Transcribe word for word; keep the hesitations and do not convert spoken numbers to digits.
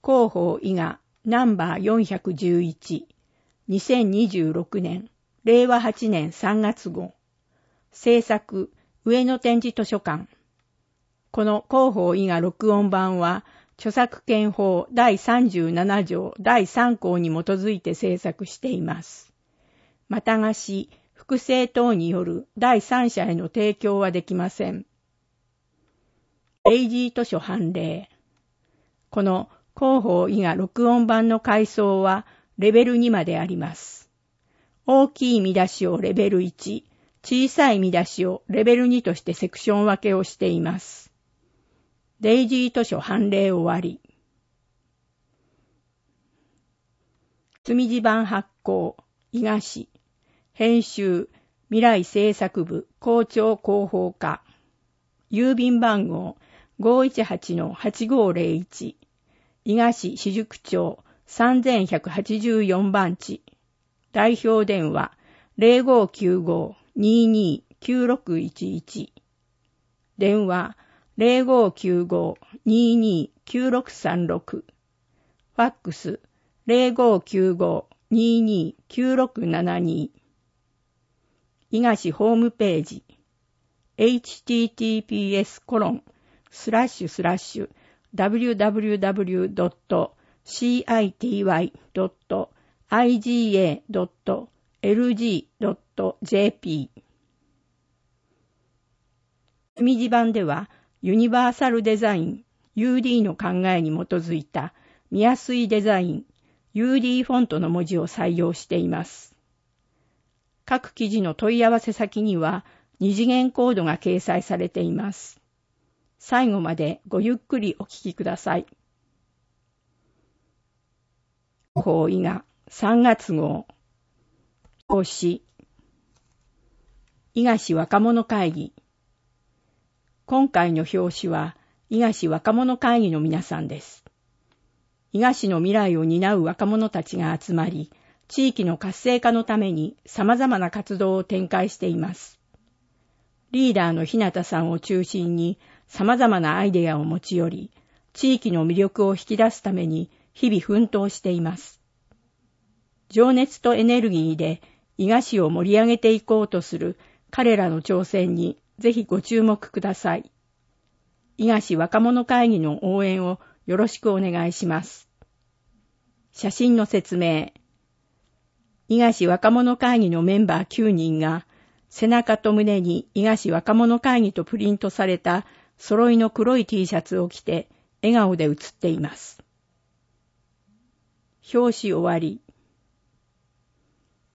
広報伊賀ナンバーよんひゃくじゅういち、にせんにじゅうろくねん、れいわはちねんさんがつごう。制作、上野展示図書館。この広報伊賀録音版は、著作権法だいさんじゅうななじょうだいさんこうに基づいて制作しています。また貸し、複製等による第三者への提供はできません。エイジー図書判例。この広報伊賀録音版の階層はレベルにまであります。大きい見出しをレベルいち、小さい見出しをレベルにとしてセクション分けをしています。デイジー図書判例終わり。積地版発行、伊賀市。編集、未来制作部、校長広報課。郵便番号 ごーいちはちのはちごーぜろいち。伊賀市市宿町さんぜんひゃくはちじゅうよんばんち。代表電話 ゼロごーきゅうごーにーにーきゅうろくいちいち。電話 ゼロごーきゅうごーにーにーきゅうろくさんろく。ファックス ゼロごーきゅうごーにーにーきゅうろくななに。伊賀市ホームページ エイチティーティーピーエスコロンスラッシュスラッシュダブリューダブリューダブリュードットシーアイティーワイドットアイジーエードットエルジードットジェーピー。積地版ではユニバーサルデザイン ユーディー の考えに基づいた見やすいデザイン ユーディー フォントの文字を採用しています。各記事の問い合わせ先には二次元コードが掲載されています。最後までごゆっくりお聞きください。広報伊賀さんがつごう。表紙。伊賀市若者会議。今回の表紙は伊賀市若者会議の皆さんです。伊賀市の未来を担う若者たちが集まり、地域の活性化のために様々な活動を展開しています。リーダーの日向さんを中心に様々なアイデアを持ち寄り、地域の魅力を引き出すために日々奮闘しています。情熱とエネルギーで伊賀市を盛り上げていこうとする彼らの挑戦にぜひご注目ください。伊賀市若者会議の応援をよろしくお願いします。写真の説明。伊賀市若者会議のメンバーきゅうにんが背中と胸に伊賀市若者会議とプリントされた揃いの黒い T シャツを着て笑顔で写っています。表紙終わり。